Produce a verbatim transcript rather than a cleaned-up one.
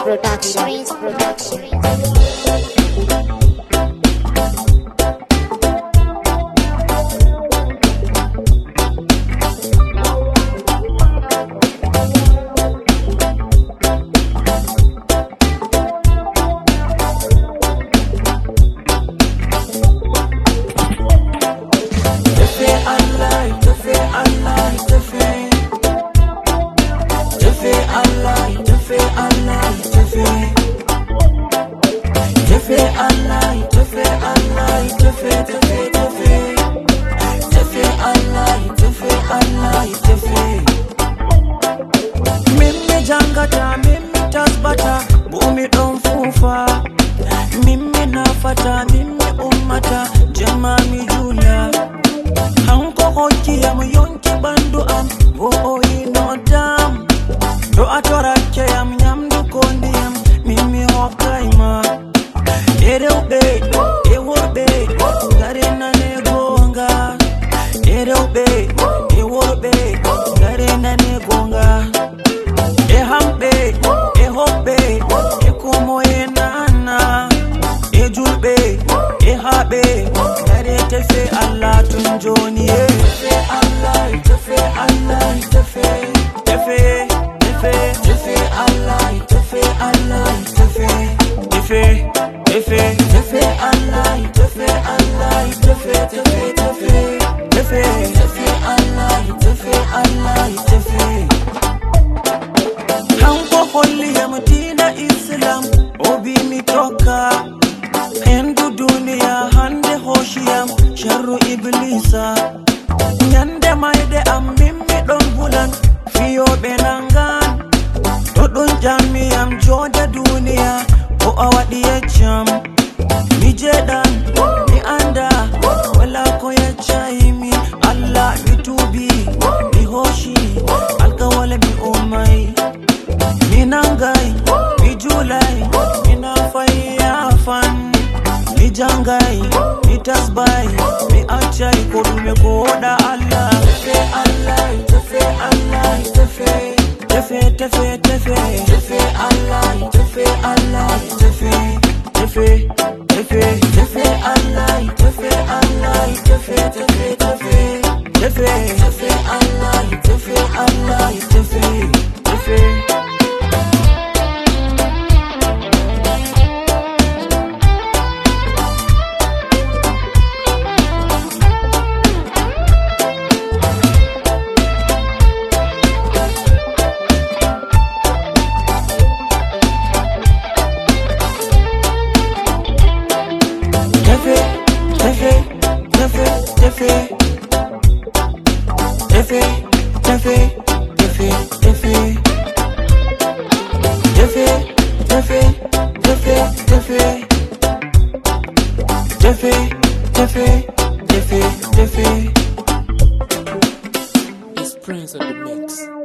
Production. Prince Production. Jangata, mimi tasbata, bumi donfufa. Mimi nafata, mimi ummata, jamami juna. Hanko hoki ya muyonki bandu am, wo oyi no dam. Do atorake yam yam du kondi yam, mimi hokaima. Ere ube, eworbe, gare na negonga. Ere ube, eworbe, gare na negonga. Ehambe, ehobe, ekomo enana, ejulbe, ehabe, gare tefe Allah tunjoni. Tefe Allah, tefe Allah, tefe, tefe, tefe, tefe Allah, tefe Allah, tefe, tefe, tefe, tefe Allah, tefe Allah, tefe, tefe, tefe, tefe, tefe Allah, tefe Allah, tefe. Hanko holli ya mtina Islam obi mitoka Hendu dunia hande hoshiyam sharru iblisa Nyande maide am mimmi don bulan fiyo benangan Dodon jami am joda dunia o awadi yecham Mijedan mi anda wala ko yechaimi Allah mitubi mi hoshi alka wale mi umai Minangai, mijulai, minafai afan Mijangai, mitasbai, mi achai kodume koda Allah Tefe Allah, tefe Allah, tefe Tefe, tefe, tefe Tefe Allah, tefe Allah, tefe Tefe, tefe, tefe Allah, tefe Allah, tefe, tefe, tefe Tefe, tefe Allah, tefe Allah, tefe Tefe Tefe, tefe, tefe, tefe, tefe, tefe, tefe, tefe, tefe, tefe, tefe, tefe, tefe. It's Prince on the mix.